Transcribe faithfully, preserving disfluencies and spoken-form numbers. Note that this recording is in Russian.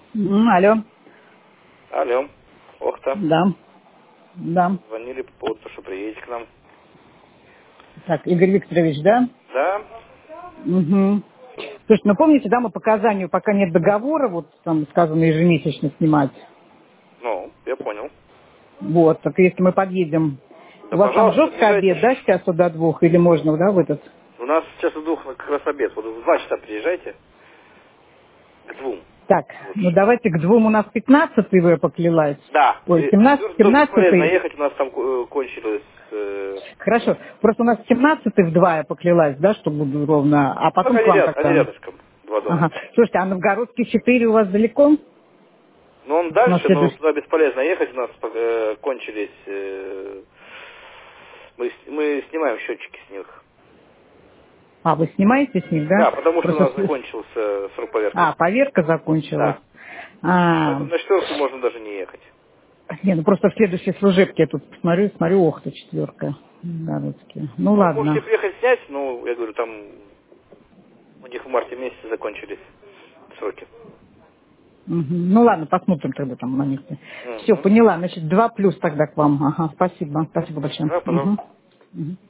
М, Алло. Алло, Охта. Да. Да. Звонили по поводу того, что приедете к нам. Так, Игорь Викторович, да? Да? Угу. Слушай, ну помните, да, мы по оказанию, пока нет договора, вот там сказано ежемесячно снимать. Ну, я понял. Вот, так если мы подъедем, у Да, вас там пожалуйста, жесткий подъезжайте. обед, да, с часу до двух, или можно, да, в этот? У нас сейчас в двух как раз обед. Вот в два часа приезжайте. К двум Так, ну лучше. давайте к двум у нас пятнадцатый вы поклялась. Да. Ой, И семнадцатый, тоже бесполезно семнадцатый. ехать, у нас там э, кончилось... э, Хорошо, просто у нас семнадцатый в два я поклялась, да, что буду ровно, а Ну, так потом к они, вам ряд, они тогда. рядышком, два дома. Ага. Слушайте, а Новгородский четыре у вас далеко? Ну, он На дальше, но следующий. туда бесполезно ехать, у нас э, кончились... э, мы, с- мы снимаем счетчики с них. А, вы снимаете с них, да? Да, потому что у Просто... нас с- закончился срок поверки. А, поверка закончилась. Да. А, Поэтому на четверку можно даже не ехать. не, ну просто в следующей служебке я тут посмотрю, смотрю, ох ты, четверка. Городские. Ну Ну, можете ладно. приехать снять, ну, я говорю, там у них в марте месяце закончились сроки. Мгм. Ну ладно, посмотрим тогда там на них. Все, Угу. поняла. Значит, два плюс тогда к вам. Ага, спасибо. Спасибо большое. Да, пожалуйста. Мгм. Мгм.